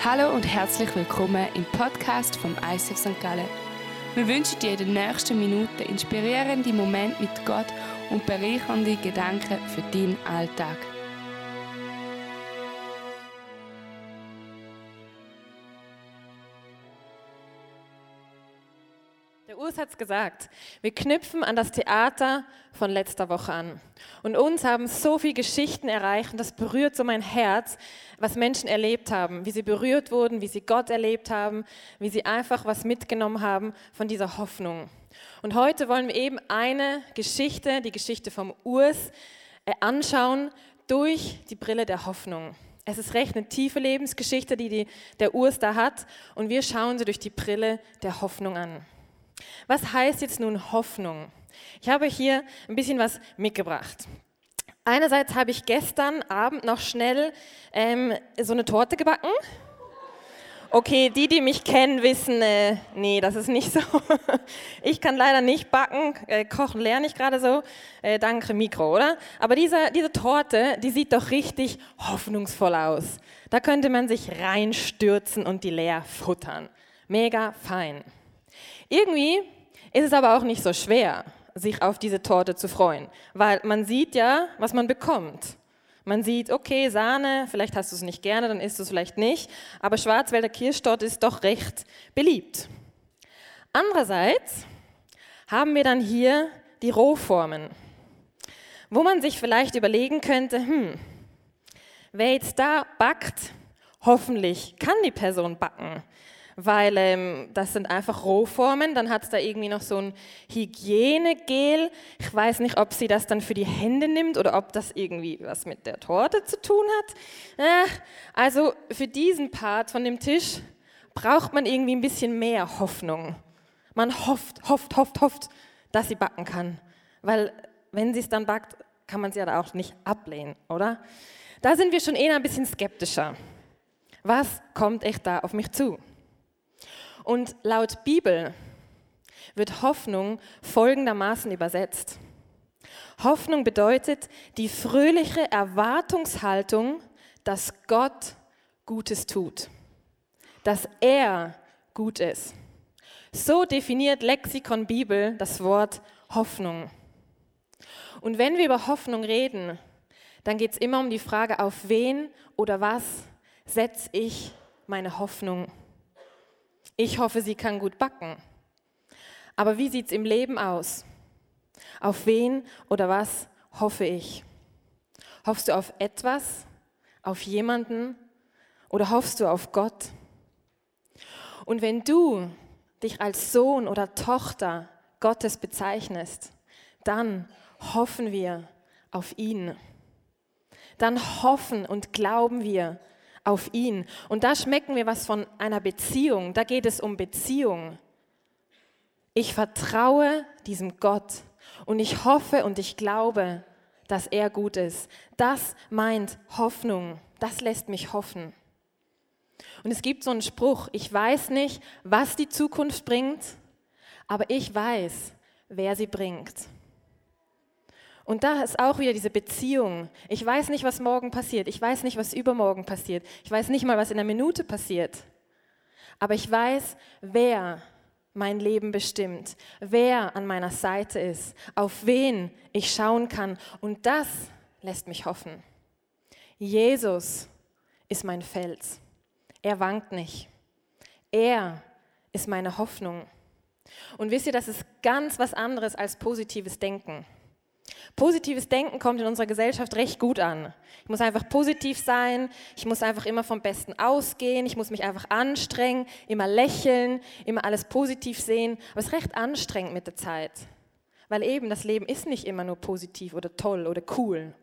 Hallo und herzlich willkommen im Podcast vom ICF St. Gallen. Wir wünschen dir in den nächsten Minuten inspirierende Momente mit Gott und bereichernde Gedanken für deinen Alltag. Der Urs hat es gesagt, wir knüpfen an das Theater von letzter Woche an. Und uns haben so viele Geschichten erreicht und das berührt so mein Herz, was Menschen erlebt haben, wie sie berührt wurden, wie sie Gott erlebt haben, wie sie einfach was mitgenommen haben von dieser Hoffnung. Und heute wollen wir eben eine Geschichte, die Geschichte vom Urs, anschauen durch die Brille der Hoffnung. Es ist recht eine tiefe Lebensgeschichte, die der Urs da hat und wir schauen sie durch die Brille der Hoffnung an. Was heißt jetzt nun Hoffnung? Ich habe hier ein bisschen was mitgebracht. Einerseits habe ich gestern Abend noch schnell so eine Torte gebacken. Okay, die mich kennen, wissen, nee, das ist nicht so. Ich kann leider nicht backen, kochen lerne ich gerade so, danke Mikro, oder? Aber diese Torte, die sieht doch richtig hoffnungsvoll aus. Da könnte man sich reinstürzen und die leer futtern. Mega fein. Irgendwie ist es aber auch nicht so schwer, sich auf diese Torte zu freuen, weil man sieht ja, was man bekommt. Man sieht, okay, Sahne, vielleicht hast du es nicht gerne, dann isst du es vielleicht nicht, aber Schwarzwälder Kirschtorte ist doch recht beliebt. Andererseits haben wir dann hier die Rohformen, wo man sich vielleicht überlegen könnte, wer jetzt da backt, hoffentlich kann die Person backen. Weil das sind einfach Rohformen, dann hat es da irgendwie noch so ein Hygienegel. Ich weiß nicht, ob sie das dann für die Hände nimmt oder ob das irgendwie was mit der Torte zu tun hat. Also für diesen Part von dem Tisch braucht man irgendwie ein bisschen mehr Hoffnung. Man hofft, dass sie backen kann. Weil wenn sie es dann backt, kann man sie ja auch nicht ablehnen, oder? Da sind wir schon eher ein bisschen skeptischer. Was kommt echt da auf mich zu? Und laut Bibel wird Hoffnung folgendermaßen übersetzt. Hoffnung bedeutet die fröhliche Erwartungshaltung, dass Gott Gutes tut, dass er gut ist. So definiert Lexikon Bibel das Wort Hoffnung. Und wenn wir über Hoffnung reden, dann geht es immer um die Frage, auf wen oder was setze ich meine Hoffnung? Ich hoffe, sie kann gut backen. Aber wie sieht es im Leben aus? Auf wen oder was hoffe ich? Hoffst du auf etwas, auf jemanden oder hoffst du auf Gott? Und wenn du dich als Sohn oder Tochter Gottes bezeichnest, dann hoffen wir auf ihn. Dann hoffen und glauben wir auf ihn. Und da schmecken wir was von einer Beziehung. Da geht es um Beziehung. Ich vertraue diesem Gott und ich hoffe und ich glaube, dass er gut ist. Das meint Hoffnung. Das lässt mich hoffen. Und es gibt so einen Spruch, ich weiß nicht, was die Zukunft bringt, aber ich weiß, wer sie bringt. Und da ist auch wieder diese Beziehung. Ich weiß nicht, was morgen passiert. Ich weiß nicht, was übermorgen passiert. Ich weiß nicht mal, was in einer Minute passiert. Aber ich weiß, wer mein Leben bestimmt, wer an meiner Seite ist, auf wen ich schauen kann. Und das lässt mich hoffen. Jesus ist mein Fels. Er wankt nicht. Er ist meine Hoffnung. Und wisst ihr, das ist ganz was anderes als positives Denken. Positives Denken kommt in unserer Gesellschaft recht gut an. Ich muss einfach positiv sein, ich muss einfach immer vom Besten ausgehen, ich muss mich einfach anstrengen, immer lächeln, immer alles positiv sehen. Aber es ist recht anstrengend mit der Zeit, weil eben das Leben ist nicht immer nur positiv oder toll oder cool.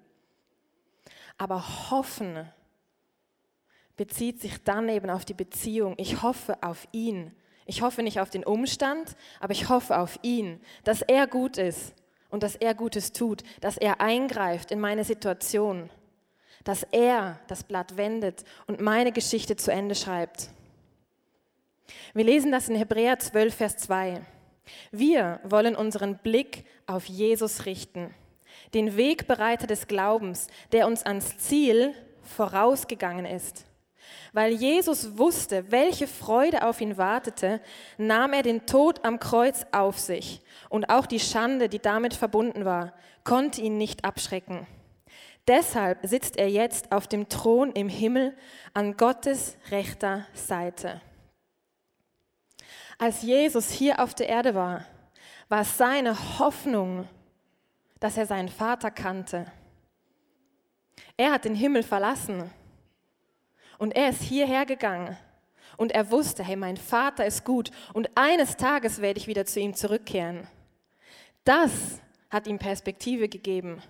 Aber Hoffen bezieht sich dann eben auf die Beziehung. Ich hoffe auf ihn. Ich hoffe nicht auf den Umstand, aber ich hoffe auf ihn, dass er gut ist. Und dass er Gutes tut, dass er eingreift in meine Situation, dass er das Blatt wendet und meine Geschichte zu Ende schreibt. Wir lesen das in Hebräer 12, Vers 2. Wir wollen unseren Blick auf Jesus richten, den Wegbereiter des Glaubens, der uns ans Ziel vorausgegangen ist. Weil Jesus wusste, welche Freude auf ihn wartete, nahm er den Tod am Kreuz auf sich. Und auch die Schande, die damit verbunden war, konnte ihn nicht abschrecken. Deshalb sitzt er jetzt auf dem Thron im Himmel an Gottes rechter Seite. Als Jesus hier auf der Erde war, war seine Hoffnung, dass er seinen Vater kannte. Er hat den Himmel verlassen und er ist hierher gegangen und er wusste, hey, mein Vater ist gut und eines Tages werde ich wieder zu ihm zurückkehren. Das hat ihm Perspektive gegeben.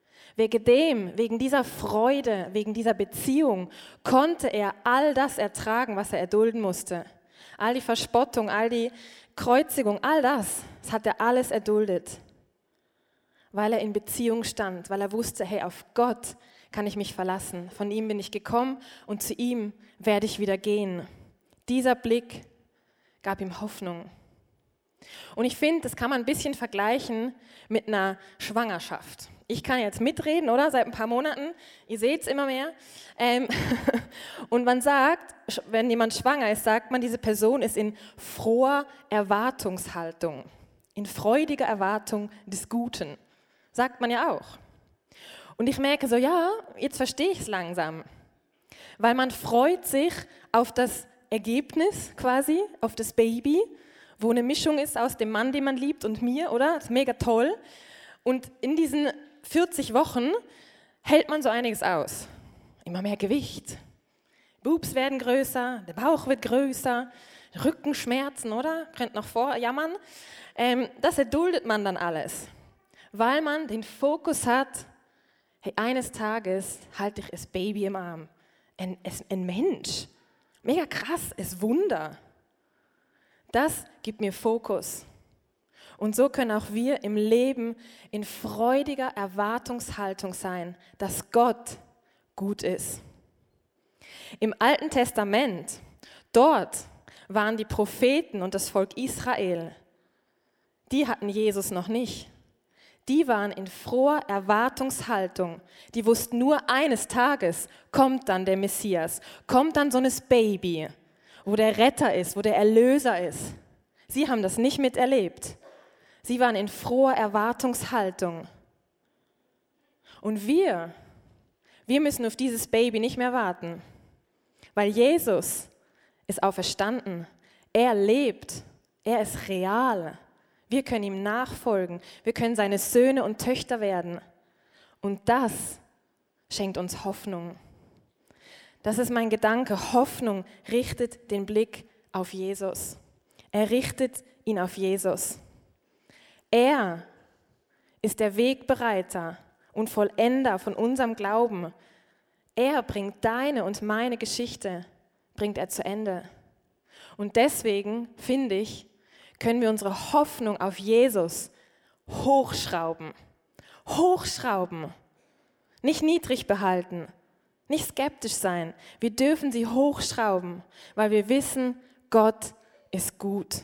Wegen dieser Freude, wegen dieser Beziehung konnte er all das ertragen, was er erdulden musste. All die Verspottung, all die Kreuzigung, all das hat er alles erduldet, weil er in Beziehung stand, weil er wusste, hey, auf Gott kann ich mich verlassen. Von ihm bin ich gekommen und zu ihm werde ich wieder gehen. Dieser Blick gab ihm Hoffnung. Und ich finde, das kann man ein bisschen vergleichen mit einer Schwangerschaft. Ich kann jetzt mitreden, oder? Seit ein paar Monaten. Ihr seht es immer mehr. Und man sagt, wenn jemand schwanger ist, sagt man, diese Person ist in froher Erwartungshaltung. In freudiger Erwartung des Guten. Sagt man ja auch. Und ich merke so, ja, jetzt verstehe ich es langsam. Weil man freut sich auf das Ergebnis quasi, auf das Baby, wo eine Mischung ist aus dem Mann, den man liebt, und mir, oder? Das ist mega toll. Und in diesen 40 Wochen hält man so einiges aus. Immer mehr Gewicht. Boobs werden größer, der Bauch wird größer, Rückenschmerzen, oder? Könnt noch vorjammern. Das erduldet man dann alles, weil man den Fokus hat, hey, eines Tages halte ich das Baby im Arm. Ein Mensch. Mega krass, ein Wunder. Das gibt mir Fokus. Und so können auch wir im Leben in freudiger Erwartungshaltung sein, dass Gott gut ist. Im Alten Testament, dort waren die Propheten und das Volk Israel, die hatten Jesus noch nicht. Die waren in froher Erwartungshaltung. Die wussten nur, eines Tages kommt dann der Messias, kommt dann so ein Baby, wo der Retter ist, wo der Erlöser ist. Sie haben das nicht miterlebt. Sie waren in froher Erwartungshaltung. Und wir müssen auf dieses Baby nicht mehr warten, weil Jesus ist auferstanden. Er lebt. Er ist real. Wir können ihm nachfolgen. Wir können seine Söhne und Töchter werden. Und das schenkt uns Hoffnung. Das ist mein Gedanke. Hoffnung richtet den Blick auf Jesus. Er richtet ihn auf Jesus. Er ist der Wegbereiter und Vollender von unserem Glauben. Er bringt deine und meine Geschichte, bringt er zu Ende. Und deswegen, finde ich, können wir unsere Hoffnung auf Jesus hochschrauben. Hochschrauben. Nicht niedrig behalten. Nicht skeptisch sein. Wir dürfen sie hochschrauben, weil wir wissen, Gott ist gut.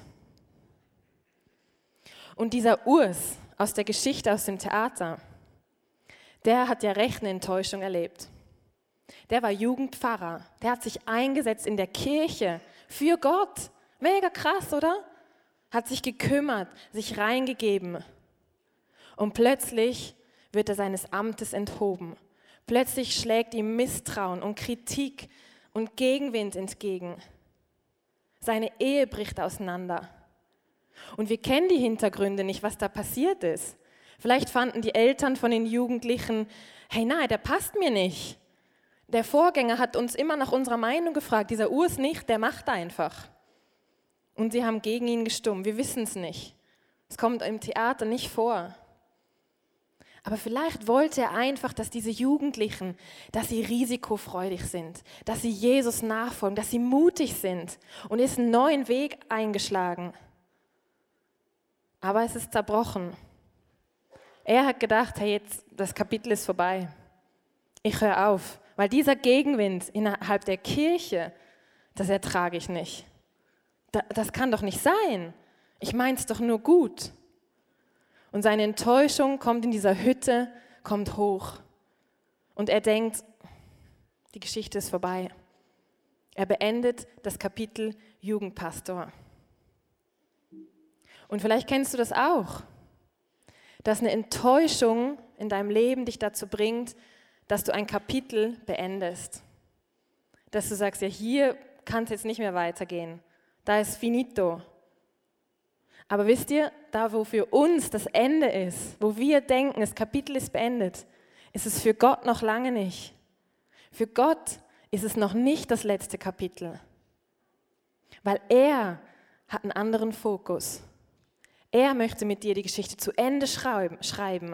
Und dieser Urs aus der Geschichte, aus dem Theater, der hat ja recht eine Enttäuschung erlebt. Der war Jugendpfarrer, der hat sich eingesetzt in der Kirche für Gott. Mega krass, oder? Hat sich gekümmert, sich reingegeben. Und plötzlich wird er seines Amtes enthoben. Plötzlich schlägt ihm Misstrauen und Kritik und Gegenwind entgegen. Seine Ehe bricht auseinander. Und wir kennen die Hintergründe nicht, was da passiert ist. Vielleicht fanden die Eltern von den Jugendlichen, hey, nein, der passt mir nicht. Der Vorgänger hat uns immer nach unserer Meinung gefragt, dieser Urs nicht, der macht einfach. Und sie haben gegen ihn gestimmt, wir wissen es nicht. Es kommt im Theater nicht vor. Aber vielleicht wollte er einfach, dass diese Jugendlichen, dass sie risikofreudig sind, dass sie Jesus nachfolgen, dass sie mutig sind und ist einen neuen Weg eingeschlagen. Aber es ist zerbrochen. Er hat gedacht, hey, jetzt, das Kapitel ist vorbei. Ich höre auf, weil dieser Gegenwind innerhalb der Kirche, das ertrage ich nicht. Das kann doch nicht sein. Ich meine es doch nur gut. Und seine Enttäuschung kommt in dieser Hütte, kommt hoch. Und er denkt, die Geschichte ist vorbei. Er beendet das Kapitel Jugendpastor. Und vielleicht kennst du das auch, dass eine Enttäuschung in deinem Leben dich dazu bringt, dass du ein Kapitel beendest. Dass du sagst, ja, hier kann es jetzt nicht mehr weitergehen. Da ist finito. Aber wisst ihr, da wo für uns das Ende ist, wo wir denken, das Kapitel ist beendet, ist es für Gott noch lange nicht. Für Gott ist es noch nicht das letzte Kapitel. Weil er hat einen anderen Fokus. Er möchte mit dir die Geschichte zu Ende schreiben.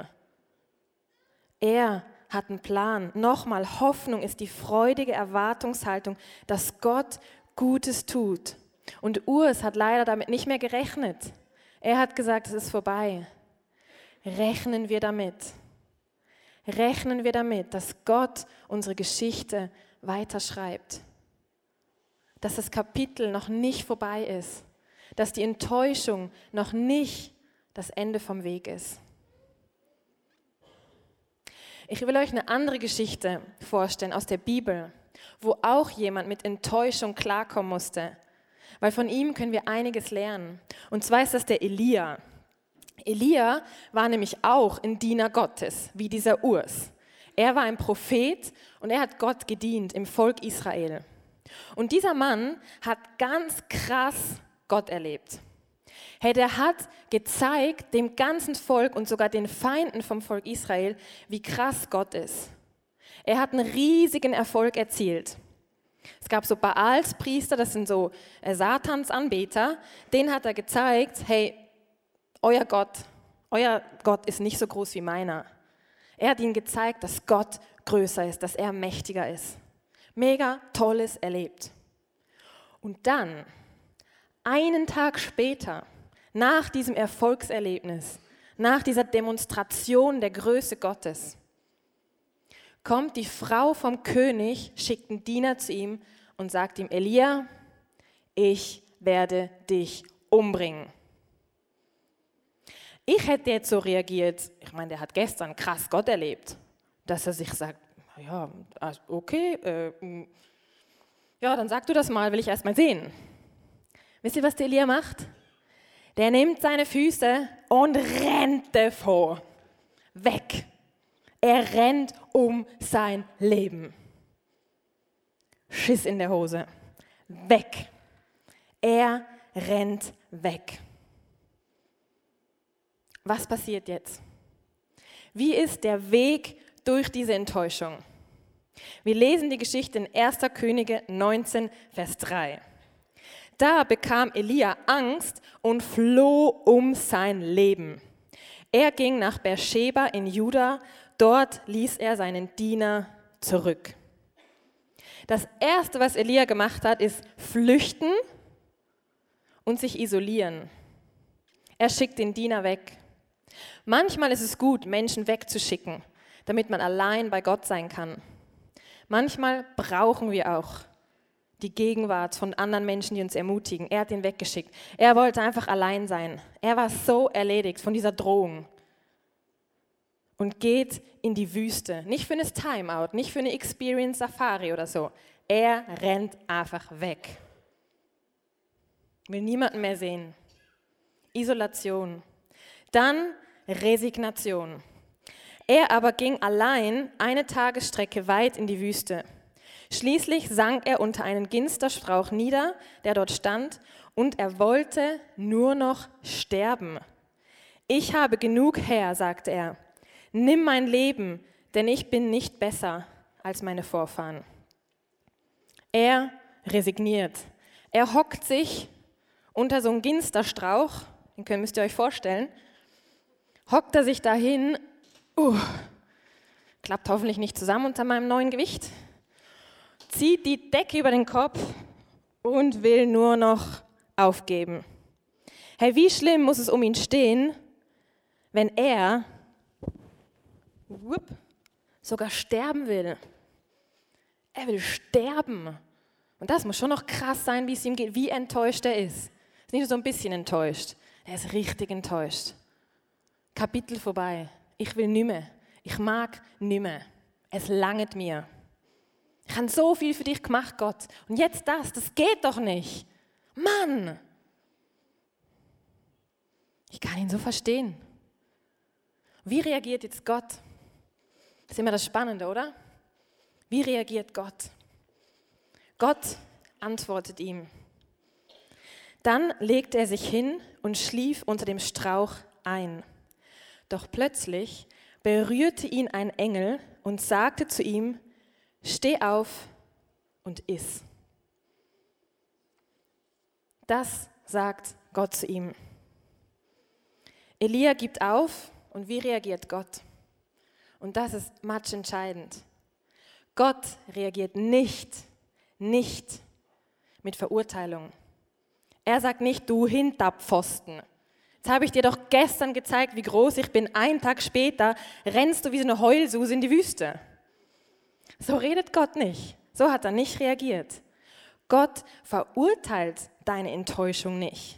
Er hat einen Plan. Nochmal, Hoffnung ist die freudige Erwartungshaltung, dass Gott Gutes tut. Und Urs hat leider damit nicht mehr gerechnet. Er hat gesagt, es ist vorbei. Rechnen wir damit. Rechnen wir damit, dass Gott unsere Geschichte weiterschreibt. Dass das Kapitel noch nicht vorbei ist. Dass die Enttäuschung noch nicht das Ende vom Weg ist. Ich will euch eine andere Geschichte vorstellen aus der Bibel, wo auch jemand mit Enttäuschung klarkommen musste. Weil von ihm können wir einiges lernen. Und zwar ist das der Elia. Elia war nämlich auch ein Diener Gottes, wie dieser Urs. Er war ein Prophet und er hat Gott gedient im Volk Israel. Und dieser Mann hat ganz krass Gott erlebt. Hey, der hat gezeigt dem ganzen Volk und sogar den Feinden vom Volk Israel, wie krass Gott ist. Er hat einen riesigen Erfolg erzielt. Es gab so Baalspriester, das sind so Satansanbeter, denen hat er gezeigt, hey, euer Gott ist nicht so groß wie meiner. Er hat ihnen gezeigt, dass Gott größer ist, dass er mächtiger ist. Mega Tolles erlebt. Und dann, einen Tag später, nach diesem Erfolgserlebnis, nach dieser Demonstration der Größe Gottes, kommt die Frau vom König, schickt einen Diener zu ihm und sagt ihm, Elia, ich werde dich umbringen. Ich hätte jetzt so reagiert, ich meine, der hat gestern krass Gott erlebt, dass er sich sagt, ja, okay, ja, dann sag du das mal, will ich erst mal sehen. Wisst ihr, was der Elia macht? Der nimmt seine Füße und rennt davor. Weg. Er rennt um sein Leben. Schiss in der Hose. Weg. Er rennt weg. Was passiert jetzt? Wie ist der Weg durch diese Enttäuschung? Wir lesen die Geschichte in 1. Könige 19, Vers 3. Da bekam Elia Angst und floh um sein Leben. Er ging nach Beersheba in Juda, dort ließ er seinen Diener zurück. Das Erste, was Elia gemacht hat, ist flüchten und sich isolieren. Er schickt den Diener weg. Manchmal ist es gut, Menschen wegzuschicken, damit man allein bei Gott sein kann. Manchmal brauchen wir auch die Gegenwart von anderen Menschen, die uns ermutigen. Er hat ihn weggeschickt. Er wollte einfach allein sein. Er war so erledigt von dieser Drohung und geht in die Wüste. Nicht für ein Timeout, nicht für eine Experience Safari oder so. Er rennt einfach weg. Will niemanden mehr sehen. Isolation. Dann Resignation. Er aber ging allein eine Tagesstrecke weit in die Wüste. Schließlich sank er unter einen Ginsterstrauch nieder, der dort stand, und er wollte nur noch sterben. Ich habe genug, Herr, sagte er. Nimm mein Leben, denn ich bin nicht besser als meine Vorfahren. Er resigniert. Er hockt sich unter so einem Ginsterstrauch, den müsst ihr euch vorstellen, hockt er sich dahin, klappt hoffentlich nicht zusammen unter meinem neuen Gewicht, zieht die Decke über den Kopf und will nur noch aufgeben. Hey, wie schlimm muss es um ihn stehen, wenn er sogar sterben will. Er will sterben. Und das muss schon noch krass sein, wie es ihm geht, wie enttäuscht er ist. Er ist nicht nur so ein bisschen enttäuscht, er ist richtig enttäuscht. Kapitel vorbei. Ich will nimmer. Ich mag nimmer. Es langt mir. Ich habe so viel für dich gemacht, Gott. Und jetzt das geht doch nicht. Mann! Ich kann ihn so verstehen. Wie reagiert jetzt Gott? Das ist immer das Spannende, oder? Wie reagiert Gott? Gott antwortet ihm. Dann legte er sich hin und schlief unter dem Strauch ein. Doch plötzlich berührte ihn ein Engel und sagte zu ihm: Steh auf und iss. Das sagt Gott zu ihm. Elia gibt auf und wie reagiert Gott? Und das ist matchentscheidend. Gott reagiert nicht mit Verurteilung. Er sagt nicht, du Hinterpfosten. Jetzt habe ich dir doch gestern gezeigt, wie groß ich bin. Einen Tag später rennst du wie so eine Heulsuse in die Wüste. So redet Gott nicht. So hat er nicht reagiert. Gott verurteilt deine Enttäuschung nicht.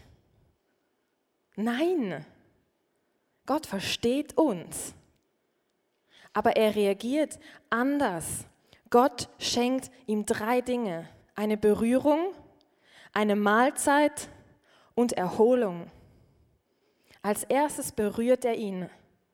Nein, Gott versteht uns. Aber er reagiert anders. Gott schenkt ihm 3 Dinge. Eine Berührung, eine Mahlzeit und Erholung. Als erstes berührt er ihn.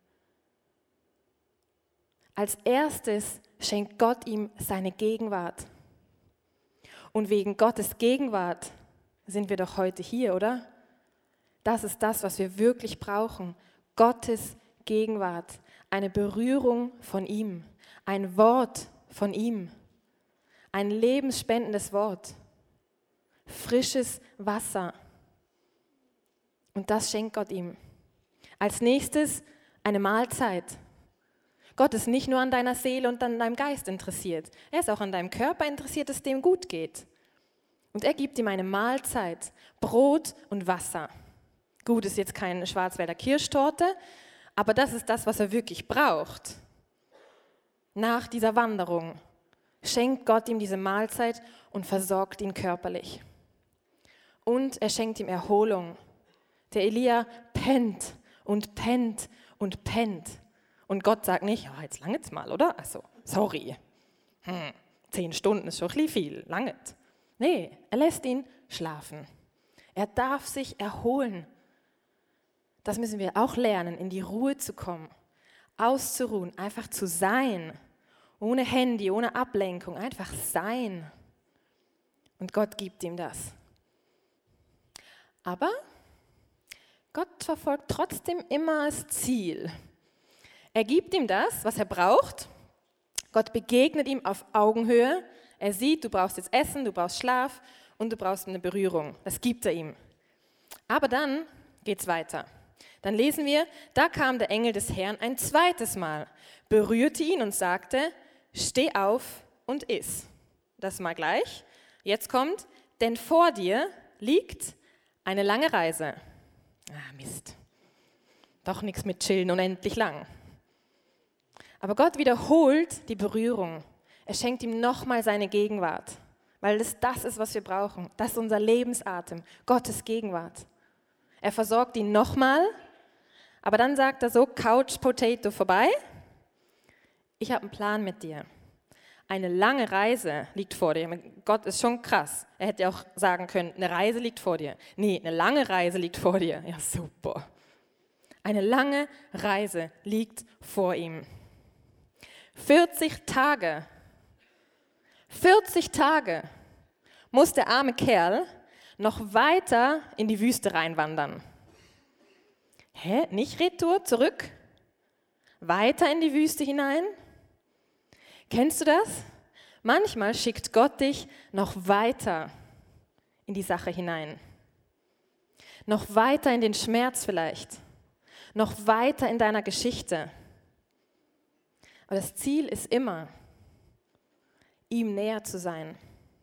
Als erstes schenkt Gott ihm seine Gegenwart. Und wegen Gottes Gegenwart sind wir doch heute hier, oder? Das ist das, was wir wirklich brauchen. Gottes Gegenwart, eine Berührung von ihm, ein Wort von ihm, ein lebensspendendes Wort, frisches Wasser. Und das schenkt Gott ihm. Als nächstes eine Mahlzeit. Gott ist nicht nur an deiner Seele und an deinem Geist interessiert. Er ist auch an deinem Körper interessiert, dass es dem gut geht. Und er gibt ihm eine Mahlzeit, Brot und Wasser. Gut, ist jetzt keine Schwarzwälder Kirschtorte, aber das ist das, was er wirklich braucht. Nach dieser Wanderung schenkt Gott ihm diese Mahlzeit und versorgt ihn körperlich. Und er schenkt ihm Erholung. Der Elia pennt und pennt und pennt. Und Gott sagt nicht, ja, jetzt langet's mal, oder? Also, sorry. 10 Stunden ist schon ein bisschen viel, langet. Nee, er lässt ihn schlafen. Er darf sich erholen. Das müssen wir auch lernen, in die Ruhe zu kommen, auszuruhen, einfach zu sein. Ohne Handy, ohne Ablenkung, einfach sein. Und Gott gibt ihm das. Aber Gott verfolgt trotzdem immer das Ziel. Er gibt ihm das, was er braucht. Gott begegnet ihm auf Augenhöhe. Er sieht, du brauchst jetzt Essen, du brauchst Schlaf und du brauchst eine Berührung. Das gibt er ihm. Aber dann geht's weiter. Dann lesen wir, da kam der Engel des Herrn ein zweites Mal, berührte ihn und sagte: Steh auf und iss. Das mal gleich. Jetzt kommt, denn vor dir liegt eine lange Reise. Mist. Doch nichts mit chillen unendlich lang. Aber Gott wiederholt die Berührung. Er schenkt ihm nochmal seine Gegenwart, weil das ist, was wir brauchen. Das ist unser Lebensatem, Gottes Gegenwart. Er versorgt ihn nochmal, aber dann sagt er so, Couch Potato vorbei. Ich habe einen Plan mit dir. Eine lange Reise liegt vor dir. Gott ist schon krass. Er hätte auch sagen können, eine Reise liegt vor dir. Nee, eine lange Reise liegt vor dir. Ja, super. Eine lange Reise liegt vor ihm. 40 Tage muss der arme Kerl noch weiter in die Wüste reinwandern. Nicht Retour, zurück? Weiter in die Wüste hinein? Kennst du das? Manchmal schickt Gott dich noch weiter in die Sache hinein. Noch weiter in den Schmerz vielleicht. Noch weiter in deiner Geschichte. Aber das Ziel ist immer, ihm näher zu sein.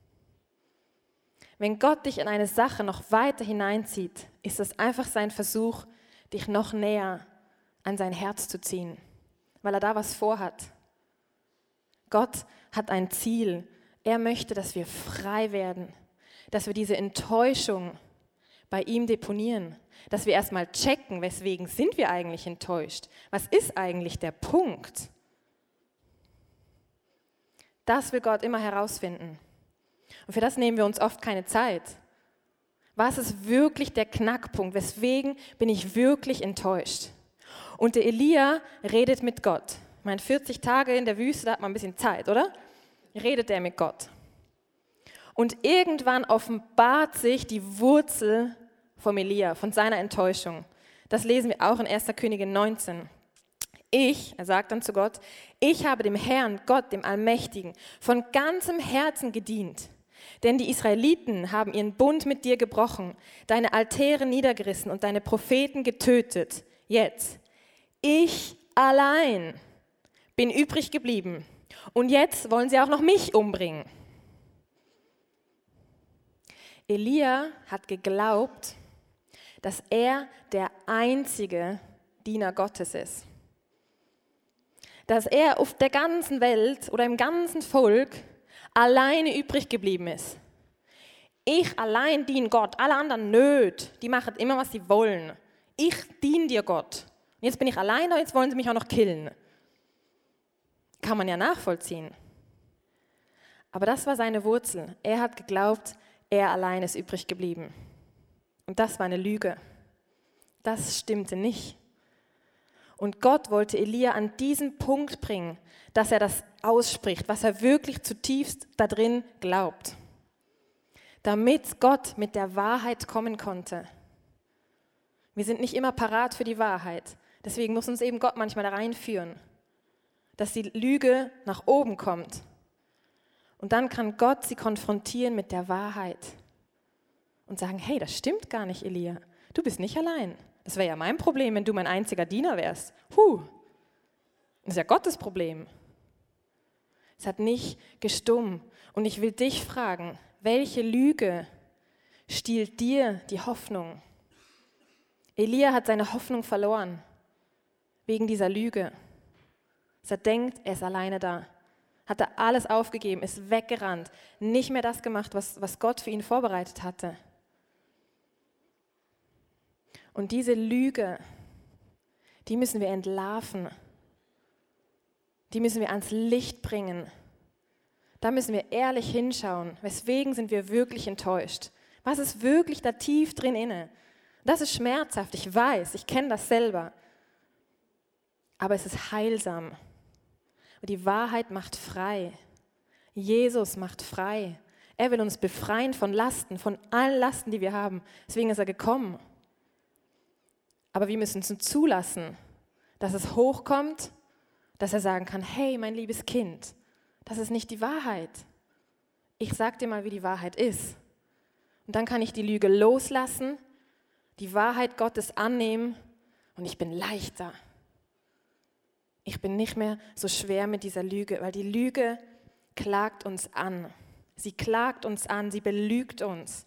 Wenn Gott dich in eine Sache noch weiter hineinzieht, ist das einfach sein Versuch, dich noch näher an sein Herz zu ziehen, weil er da was vorhat. Gott hat ein Ziel. Er möchte, dass wir frei werden, dass wir diese Enttäuschung bei ihm deponieren, dass wir erstmal checken, weswegen sind wir eigentlich enttäuscht? Was ist eigentlich der Punkt? Das will Gott immer herausfinden. Und für das nehmen wir uns oft keine Zeit. Was ist wirklich der Knackpunkt? Weswegen bin ich wirklich enttäuscht? Und der Elia redet mit Gott. Ich meine, 40 Tage in der Wüste, da hat man ein bisschen Zeit, oder? Redet er mit Gott. Und irgendwann offenbart sich die Wurzel vom Elia, von seiner Enttäuschung. Das lesen wir auch in 1. Könige 19. Er sagt dann zu Gott, ich habe dem Herrn, Gott, dem Allmächtigen, von ganzem Herzen gedient. Denn die Israeliten haben ihren Bund mit dir gebrochen, deine Altäre niedergerissen und deine Propheten getötet. Jetzt, ich allein bin übrig geblieben. Und jetzt wollen sie auch noch mich umbringen. Elia hat geglaubt, dass er der einzige Diener Gottes ist. Dass er auf der ganzen Welt oder im ganzen Volk alleine übrig geblieben ist. Ich allein diene Gott, alle anderen nöt, die machen immer, was sie wollen. Ich diene dir, Gott. Und jetzt bin ich alleine und jetzt wollen sie mich auch noch killen. Kann man ja nachvollziehen. Aber das war seine Wurzel. Er hat geglaubt, er allein ist übrig geblieben. Und das war eine Lüge. Das stimmte nicht. Und Gott wollte Elia an diesen Punkt bringen, dass er das ausspricht, was er wirklich zutiefst da drin glaubt. Damit Gott mit der Wahrheit kommen konnte. Wir sind nicht immer parat für die Wahrheit. Deswegen muss uns eben Gott manchmal da reinführen, dass die Lüge nach oben kommt. Und dann kann Gott sie konfrontieren mit der Wahrheit und sagen, hey, das stimmt gar nicht, Elia. Du bist nicht allein. Das wäre ja mein Problem, wenn du mein einziger Diener wärst. Das ist ja Gottes Problem. Es hat nicht gestummt. Und ich will dich fragen, welche Lüge stiehlt dir die Hoffnung? Elia hat seine Hoffnung verloren wegen dieser Lüge. Dass er denkt, er ist alleine da. Hat er alles aufgegeben, ist weggerannt, nicht mehr das gemacht, was Gott für ihn vorbereitet hatte. Und diese Lüge, die müssen wir entlarven. Die müssen wir ans Licht bringen. Da müssen wir ehrlich hinschauen. Weswegen sind wir wirklich enttäuscht? Was ist wirklich da tief drin inne? Das ist schmerzhaft, ich weiß, ich kenne das selber. Aber es ist heilsam. Und die Wahrheit macht frei. Jesus macht frei. Er will uns befreien von Lasten, von allen Lasten, die wir haben. Deswegen ist er gekommen. Aber wir müssen es zulassen, dass es hochkommt, dass er sagen kann, hey, mein liebes Kind, das ist nicht die Wahrheit. Ich sag dir mal, wie die Wahrheit ist. Und dann kann ich die Lüge loslassen, die Wahrheit Gottes annehmen und ich bin leichter. Ich bin nicht mehr so schwer mit dieser Lüge, weil die Lüge klagt uns an. Sie klagt uns an, sie belügt uns.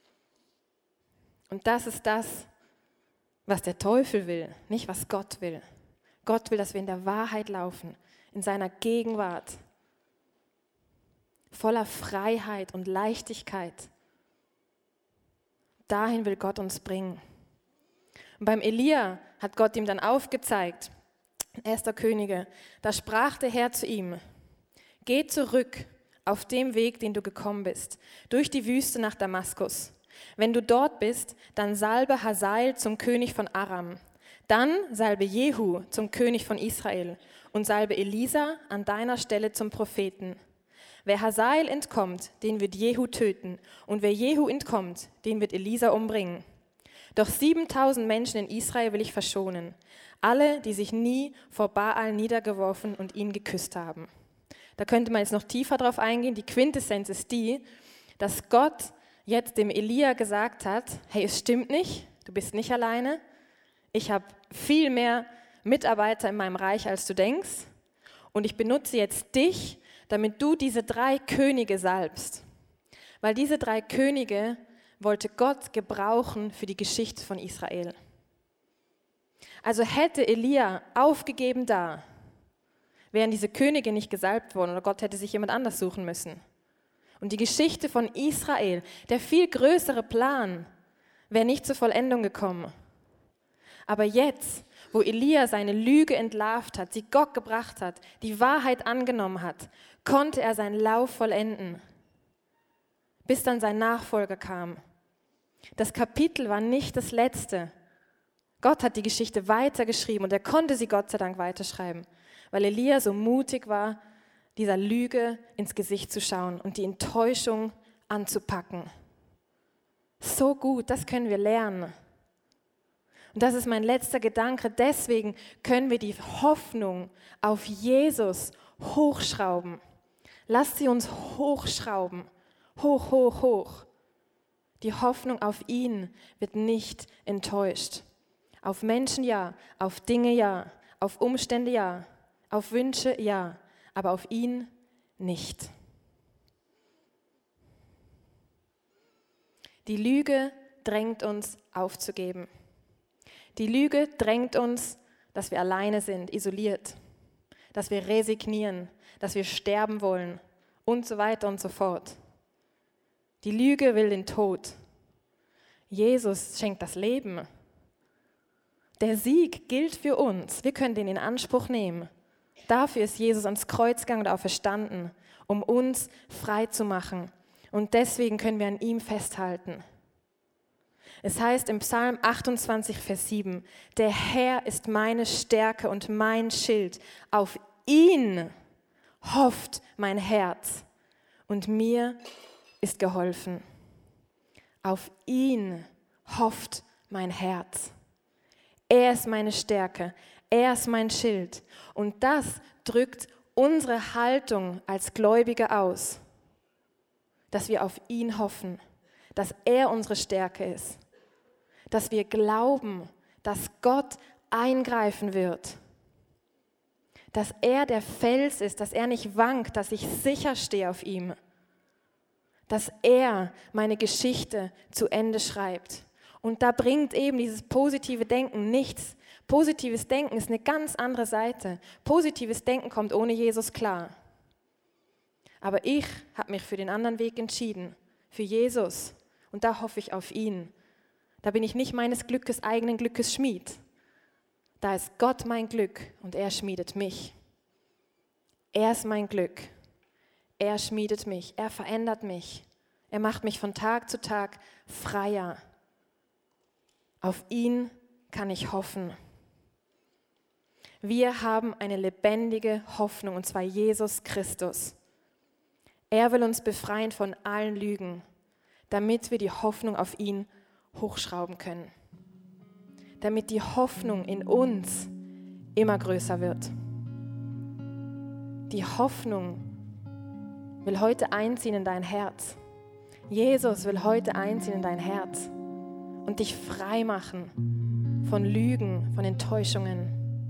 Und das ist das, was der Teufel will, nicht was Gott will. Gott will, dass wir in der Wahrheit laufen, in seiner Gegenwart, voller Freiheit und Leichtigkeit. Dahin will Gott uns bringen. Und beim Elia hat Gott ihm dann aufgezeigt, 1. Könige, da sprach der Herr zu ihm, geh zurück auf dem Weg, den du gekommen bist, durch die Wüste nach Damaskus. Wenn du dort bist, dann salbe Hazael zum König von Aram. Dann salbe Jehu zum König von Israel und salbe Elisa an deiner Stelle zum Propheten. Wer Hazael entkommt, den wird Jehu töten, und wer Jehu entkommt, den wird Elisa umbringen. Doch 7000 Menschen in Israel will ich verschonen, alle, die sich nie vor Baal niedergeworfen und ihn geküsst haben. Da könnte man jetzt noch tiefer drauf eingehen. Die Quintessenz ist die, dass Gott jetzt dem Elia gesagt hat, hey, es stimmt nicht, du bist nicht alleine. Ich habe viel mehr Mitarbeiter in meinem Reich, als du denkst. Und ich benutze jetzt dich, damit du diese 3 Könige salbst. Weil diese 3 Könige wollte Gott gebrauchen für die Geschichte von Israel. Also hätte Elia aufgegeben da, wären diese Könige nicht gesalbt worden oder Gott hätte sich jemand anders suchen müssen. Und die Geschichte von Israel, der viel größere Plan, wäre nicht zur Vollendung gekommen. Aber jetzt, wo Elia seine Lüge entlarvt hat, sie Gott gebracht hat, die Wahrheit angenommen hat, konnte er seinen Lauf vollenden, bis dann sein Nachfolger kam. Das Kapitel war nicht das letzte. Gott hat die Geschichte weitergeschrieben und er konnte sie Gott sei Dank weiterschreiben, weil Elia so mutig war, dieser Lüge ins Gesicht zu schauen und die Enttäuschung anzupacken. So gut, das können wir lernen. Und das ist mein letzter Gedanke. Deswegen können wir die Hoffnung auf Jesus hochschrauben. Lasst sie uns hochschrauben. Hoch, hoch, hoch. Die Hoffnung auf ihn wird nicht enttäuscht. Auf Menschen ja, auf Dinge ja, auf Umstände ja, auf Wünsche ja, aber auf ihn nicht. Die Lüge drängt uns aufzugeben. Die Lüge drängt uns, dass wir alleine sind, isoliert, dass wir resignieren, dass wir sterben wollen und so weiter und so fort. Die Lüge will den Tod. Jesus schenkt das Leben. Der Sieg gilt für uns. Wir können den in Anspruch nehmen. Dafür ist Jesus ans Kreuz gegangen und auferstanden, um uns frei zu machen. Und deswegen können wir an ihm festhalten. Es heißt im Psalm 28, Vers 7, der Herr ist meine Stärke und mein Schild. Auf ihn hofft mein Herz und mir ist geholfen. Auf ihn hofft mein Herz. Er ist meine Stärke, er ist mein Schild. Und das drückt unsere Haltung als Gläubige aus, dass wir auf ihn hoffen, dass er unsere Stärke ist, dass wir glauben, dass Gott eingreifen wird, dass er der Fels ist, dass er nicht wankt, dass ich sicher stehe auf ihm, dass er meine Geschichte zu Ende schreibt. Und da bringt eben dieses positive Denken nichts. Positives Denken ist eine ganz andere Seite. Positives Denken kommt ohne Jesus klar. Aber ich habe mich für den anderen Weg entschieden, für Jesus. Und da hoffe ich auf ihn. Da bin ich nicht meines Glückes, eigenen Glückes Schmied. Da ist Gott mein Glück und er schmiedet mich. Er ist mein Glück. Er schmiedet mich, er verändert mich. Er macht mich von Tag zu Tag freier. Auf ihn kann ich hoffen. Wir haben eine lebendige Hoffnung, und zwar Jesus Christus. Er will uns befreien von allen Lügen, damit wir die Hoffnung auf ihn hochschrauben können. Damit die Hoffnung in uns immer größer wird. Die Hoffnung will heute einziehen in dein Herz. Jesus will heute einziehen in dein Herz und dich frei machen von Lügen, von Enttäuschungen.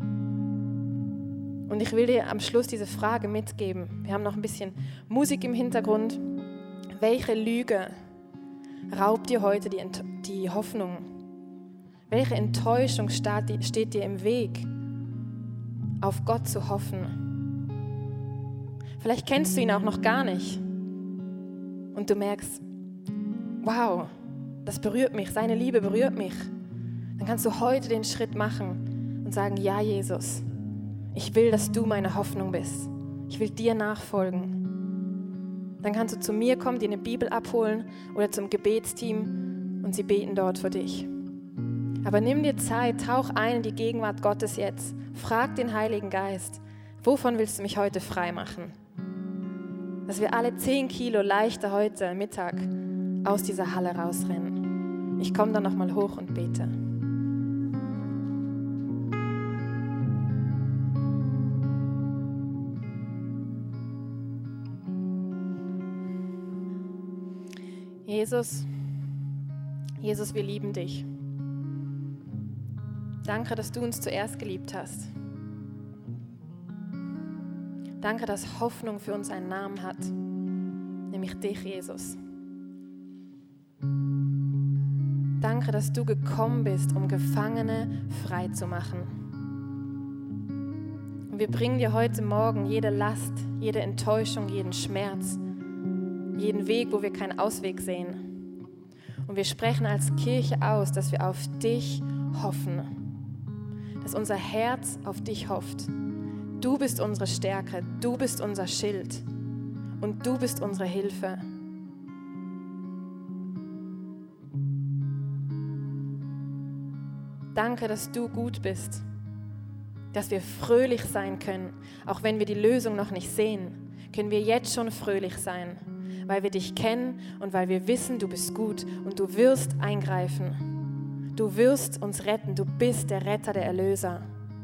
Und ich will dir am Schluss diese Frage mitgeben. Wir haben noch ein bisschen Musik im Hintergrund. Welche Lüge raubt dir heute die Hoffnung? Welche Enttäuschung steht dir im Weg, auf Gott zu hoffen? Vielleicht kennst du ihn auch noch gar nicht und du merkst, wow, das berührt mich, seine Liebe berührt mich. Dann kannst du heute den Schritt machen und sagen, ja Jesus, ich will, dass du meine Hoffnung bist. Ich will dir nachfolgen. Dann kannst du zu mir kommen, dir eine Bibel abholen oder zum Gebetsteam und sie beten dort für dich. Aber nimm dir Zeit, tauch ein in die Gegenwart Gottes jetzt. Frag den Heiligen Geist, wovon willst du mich heute frei machen? Dass wir alle 10 Kilo leichter heute Mittag aus dieser Halle rausrennen. Ich komme dann nochmal hoch und bete. Jesus, wir lieben dich. Danke, dass du uns zuerst geliebt hast. Danke, dass Hoffnung für uns einen Namen hat, nämlich dich, Jesus. Danke, dass du gekommen bist, um Gefangene frei zu machen. Und wir bringen dir heute Morgen jede Last, jede Enttäuschung, jeden Schmerz, jeden Weg, wo wir keinen Ausweg sehen. Und wir sprechen als Kirche aus, dass wir auf dich hoffen. dass unser Herz auf dich hofft. Du bist unsere Stärke, du bist unser Schild und du bist unsere Hilfe. Danke, dass du gut bist, dass wir fröhlich sein können. Auch wenn wir die Lösung noch nicht sehen, können wir jetzt schon fröhlich sein, weil wir dich kennen und weil wir wissen, du bist gut und du wirst eingreifen. Du wirst uns retten, du bist der Retter, der Erlöser.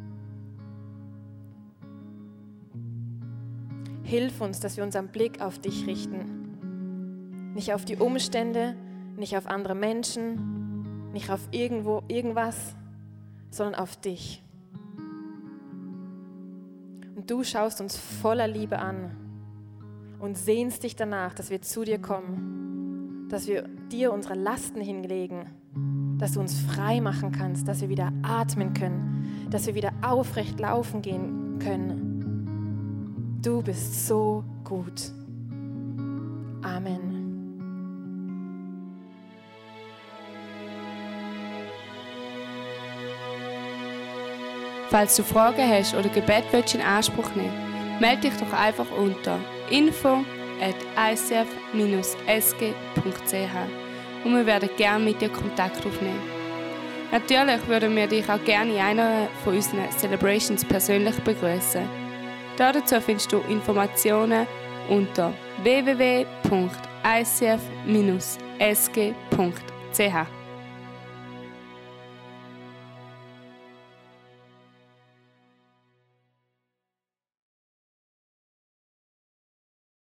Hilf uns, dass wir unseren Blick auf dich richten. Nicht auf die Umstände, nicht auf andere Menschen, nicht auf irgendwas, sondern auf dich. Und du schaust uns voller Liebe an und sehnst dich danach, dass wir zu dir kommen, dass wir dir unsere Lasten hinlegen, dass du uns frei machen kannst, dass wir wieder atmen können, dass wir wieder aufrecht laufen gehen können. Du bist so gut. Amen. Falls du Fragen hast oder Gebet willst in Anspruch nehmen, melde dich doch einfach unter info@icf-sg.ch und wir werden gerne mit dir Kontakt aufnehmen. Natürlich würden wir dich auch gerne in einer von unseren Celebrations persönlich begrüßen. Dazu findest du Informationen unter www.icf-sg.ch.